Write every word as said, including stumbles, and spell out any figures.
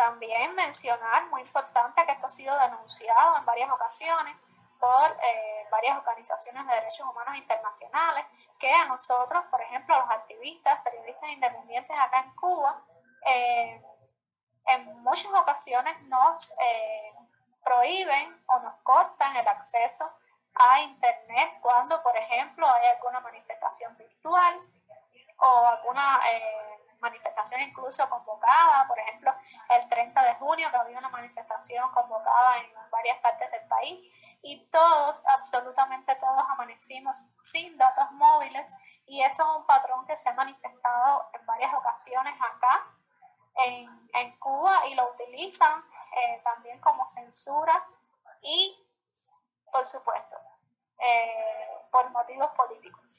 También mencionar, muy importante, que esto ha sido denunciado en varias ocasiones por eh, varias organizaciones de derechos humanos internacionales, que a nosotros, por ejemplo, los activistas, periodistas independientes acá en Cuba, eh, en muchas ocasiones nos eh, prohíben o nos cortan el acceso a internet cuando, por ejemplo, hay alguna manifestación virtual o alguna eh, manifestación incluso convocada, por ejemplo, el treinta de junio, que había una manifestación convocada en varias partes del país, y todos, absolutamente todos, amanecimos sin datos móviles, y esto es un patrón que se ha manifestado en varias ocasiones acá en, en Cuba, y lo utilizan eh, también como censura y, por supuesto, eh, por motivos políticos.